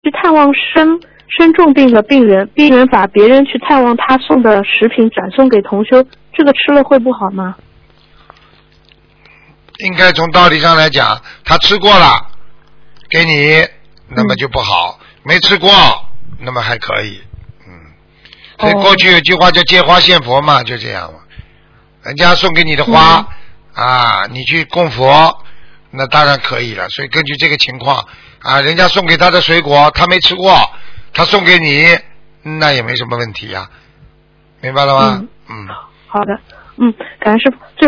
去探望生重病的病人，病人把别人去探望他送的食品转送给同修，这个吃了会不好吗？ 应该从道理上来讲，他吃过了给你，那么就不好；没吃过，那么还可以。所以过去有句话叫借花献佛嘛，就这样嘛。人家送给你的花啊，你去供佛，那当然可以了。所以根据这个情况啊，人家送给他的水果他没吃过，他送给你，那也没什么问题呀，明白了吗？ 好的，感恩师父。